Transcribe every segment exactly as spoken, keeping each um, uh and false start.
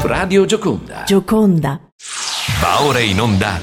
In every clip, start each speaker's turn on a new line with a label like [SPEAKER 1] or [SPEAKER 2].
[SPEAKER 1] Radio Gioconda.
[SPEAKER 2] Gioconda.
[SPEAKER 1] Va ora in onda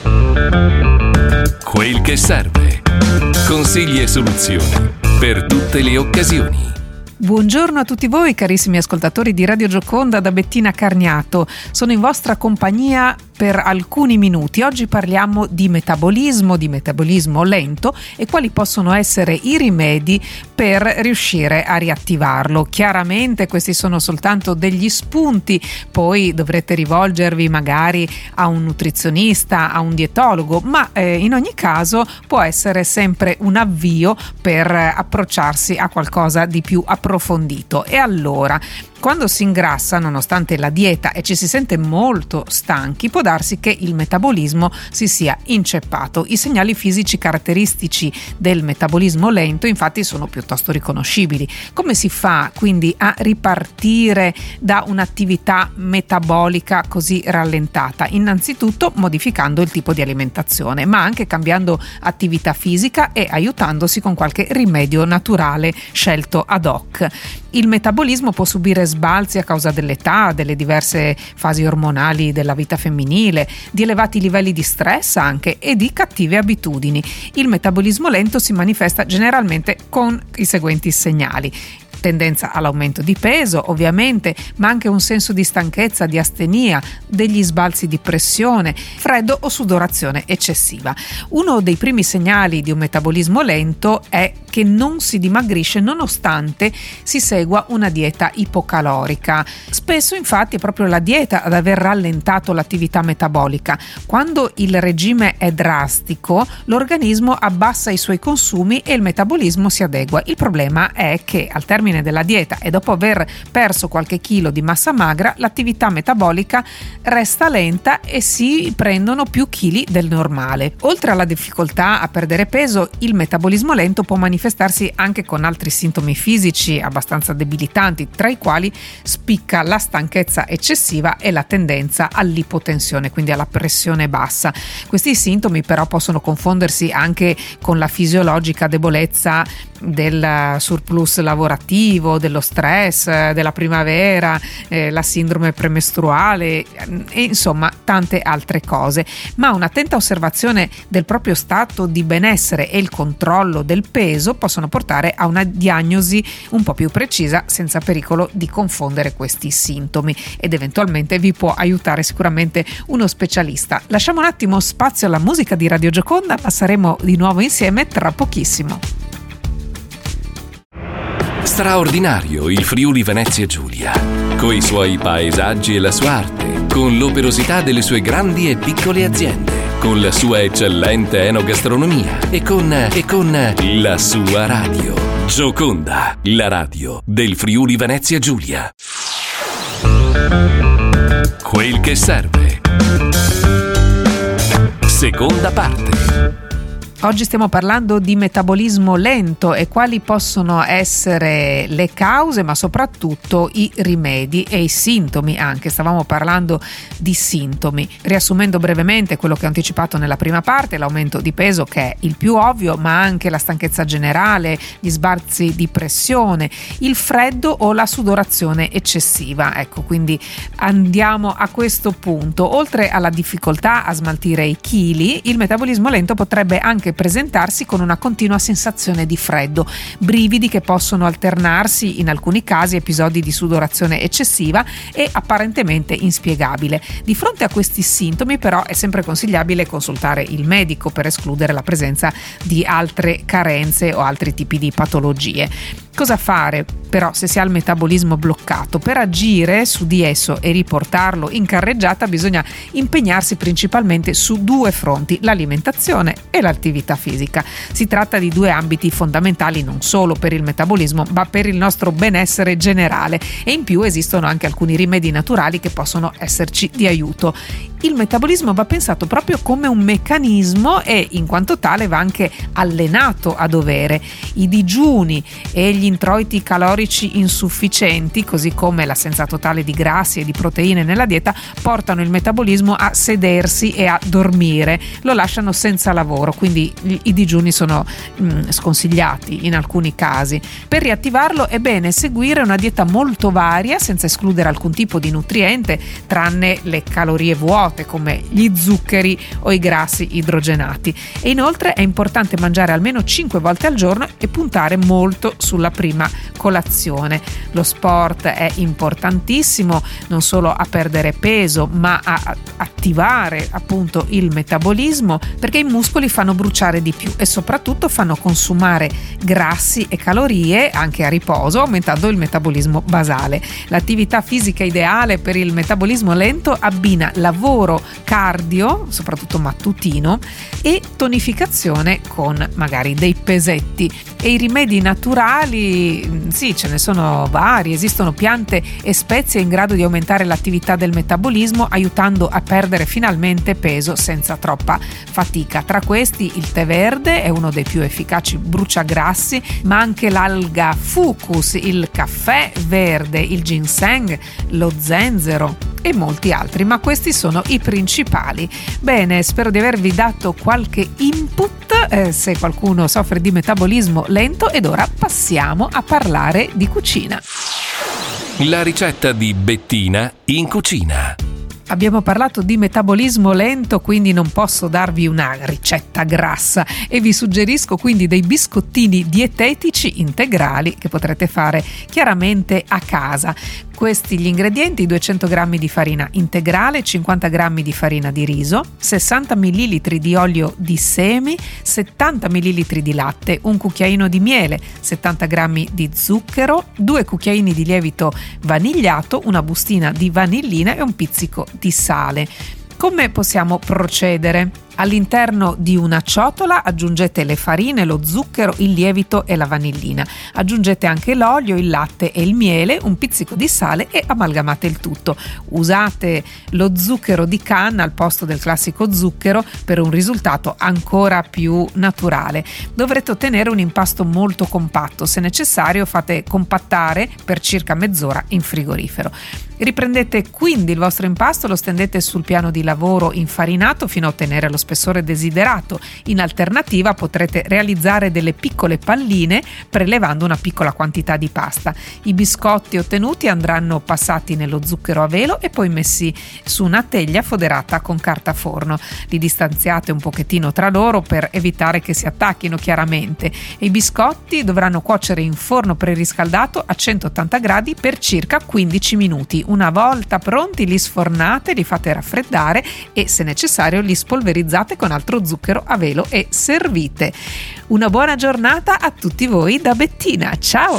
[SPEAKER 1] Quel che serve. Consigli e soluzioni per tutte le occasioni.
[SPEAKER 3] Buongiorno a tutti voi carissimi ascoltatori di Radio Gioconda da Bettina Carniato. Sono in vostra compagnia per alcuni minuti. Oggi parliamo di metabolismo, di metabolismo lento e quali possono essere i rimedi per riuscire a riattivarlo. Chiaramente questi sono soltanto degli spunti, poi dovrete rivolgervi magari a un nutrizionista, a un dietologo, ma eh, in ogni caso può essere sempre un avvio per approcciarsi a qualcosa di più approfondito. E allora, quando si ingrassa nonostante la dieta e ci si sente molto stanchi, può darsi che il metabolismo si sia inceppato. I segnali fisici caratteristici del metabolismo lento infatti sono piuttosto riconoscibili. Come si fa quindi a ripartire da un'attività metabolica così rallentata? Innanzitutto modificando il tipo di alimentazione, ma anche cambiando attività fisica e aiutandosi con qualche rimedio naturale scelto ad hoc. Il metabolismo può subire sbalzi a causa dell'età, delle diverse fasi ormonali della vita femminile, di elevati livelli di stress anche e di cattive abitudini. Il metabolismo lento si manifesta generalmente con i seguenti segnali: tendenza all'aumento di peso, ovviamente, ma anche un senso di stanchezza, di astenia, degli sbalzi di pressione, freddo o sudorazione eccessiva. Uno dei primi segnali di un metabolismo lento è che non si dimagrisce nonostante si segua una dieta ipocalorica. Spesso infatti è proprio la dieta ad aver rallentato l'attività metabolica. Quando il regime è drastico, l'organismo abbassa i suoi consumi e il metabolismo si adegua. Il problema è che al termine della dieta e dopo aver perso qualche chilo di massa magra, l'attività metabolica resta lenta e si prendono più chili del normale. Oltre alla difficoltà a perdere peso, il metabolismo lento può manifestarsi anche con altri sintomi fisici abbastanza debilitanti, tra i quali spicca la stanchezza eccessiva e la tendenza all'ipotensione, quindi alla pressione bassa. Questi sintomi però possono confondersi anche con la fisiologica debolezza del surplus lavorativo, dello stress, della primavera, eh, la sindrome premestruale e insomma tante altre cose. Ma un'attenta osservazione del proprio stato di benessere e il controllo del peso possono portare a una diagnosi un po' più precisa senza pericolo di confondere questi sintomi, ed eventualmente vi può aiutare sicuramente uno specialista. Lasciamo un attimo spazio alla musica di Radio Gioconda, ma saremo di nuovo insieme tra pochissimo.
[SPEAKER 1] Straordinario il Friuli Venezia Giulia, coi suoi paesaggi e la sua arte, con l'operosità delle sue grandi e piccole aziende, con la sua eccellente enogastronomia e con, e con la sua radio. Gioconda, la radio del Friuli Venezia Giulia. Quel che serve. Seconda parte.
[SPEAKER 3] Oggi stiamo parlando di metabolismo lento e quali possono essere le cause, ma soprattutto i rimedi e i sintomi anche. Stavamo parlando di sintomi. Riassumendo brevemente quello che ho anticipato nella prima parte, l'aumento di peso che è il più ovvio, ma anche la stanchezza generale, gli sbalzi di pressione, il freddo o la sudorazione eccessiva. Ecco, quindi andiamo a questo punto. Oltre alla difficoltà a smaltire i chili, il metabolismo lento potrebbe anche presentarsi con una continua sensazione di freddo, brividi che possono alternarsi in alcuni casi, episodi di sudorazione eccessiva e apparentemente inspiegabile. Di fronte a questi sintomi però è sempre consigliabile consultare il medico per escludere la presenza di altre carenze o altri tipi di patologie. Cosa fare però se si ha il metabolismo bloccato? Per agire su di esso e riportarlo in carreggiata bisogna impegnarsi principalmente su due fronti: l'alimentazione e l'attività fisica. Si tratta di due ambiti fondamentali non solo per il metabolismo ma per il nostro benessere generale, e in più esistono anche alcuni rimedi naturali che possono esserci di aiuto. Il metabolismo va pensato proprio come un meccanismo e in quanto tale va anche allenato a dovere. I digiuni e gli introiti calorici insufficienti, così come l'assenza totale di grassi e di proteine nella dieta, portano il metabolismo a sedersi e a dormire, lo lasciano senza lavoro, quindi quindi i, i digiuni sono mh, sconsigliati in alcuni casi. Per riattivarlo è bene seguire una dieta molto varia senza escludere alcun tipo di nutriente, tranne le calorie vuote come gli zuccheri o i grassi idrogenati. E inoltre è importante mangiare almeno cinque volte al giorno e puntare molto sulla prima colazione. Lo sport è importantissimo non solo a perdere peso ma a attivare appunto il metabolismo, perché i muscoli fanno bruciare di più e soprattutto fanno consumare grassi e calorie anche a riposo, aumentando il metabolismo basale. L'attività fisica ideale per il metabolismo lento abbina lavoro cardio, soprattutto mattutino, e tonificazione con magari dei pesetti. E i rimedi naturali, sì, ce ne sono vari, esistono piante e spezie in grado di aumentare l'attività del metabolismo, aiutando a perdere finalmente peso senza troppa fatica. Tra questi il tè verde è uno dei più efficaci bruciagrassi, ma anche l'alga fucus, il caffè verde, il ginseng, lo zenzero e molti altri, ma questi sono i principali. Bene, spero di avervi dato qualche input eh, se qualcuno soffre di metabolismo lento, ed ora passiamo a parlare di cucina.
[SPEAKER 1] La ricetta di Bettina in cucina.
[SPEAKER 3] Abbiamo parlato di metabolismo lento, quindi non posso darvi una ricetta grassa e vi suggerisco quindi dei biscottini dietetici integrali che potrete fare chiaramente a casa. Questi gli ingredienti: duecento grammi di farina integrale, cinquanta grammi di farina di riso, sessanta millilitri di olio di semi, settanta millilitri di latte, un cucchiaino di miele, settanta grammi di zucchero, due cucchiaini di lievito vanigliato, una bustina di vanillina e un pizzico di sale. Come possiamo procedere? All'interno di una ciotola aggiungete le farine, lo zucchero, il lievito e la vanillina. Aggiungete anche l'olio, il latte e il miele, un pizzico di sale e amalgamate il tutto. Usate lo zucchero di canna al posto del classico zucchero per un risultato ancora più naturale. Dovrete ottenere un impasto molto compatto. Se necessario, fate compattare per circa mezz'ora in frigorifero. Riprendete quindi il vostro impasto, lo stendete sul piano di lavoro infarinato fino a ottenere lo spessore desiderato. In alternativa potrete realizzare delle piccole palline prelevando una piccola quantità di pasta. I biscotti ottenuti andranno passati nello zucchero a velo e poi messi su una teglia foderata con carta forno. Li distanziate un pochettino tra loro per evitare che si attacchino chiaramente. E i biscotti dovranno cuocere in forno preriscaldato a centottanta gradi per circa quindici minuti. Una volta pronti li sfornate, li fate raffreddare e se necessario li spolverizzate con altro zucchero a velo e servite. Una buona giornata a tutti voi da Bettina. Ciao!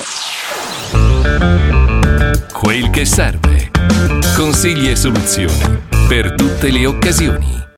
[SPEAKER 1] Quel che serve. Consigli e soluzioni per tutte le occasioni.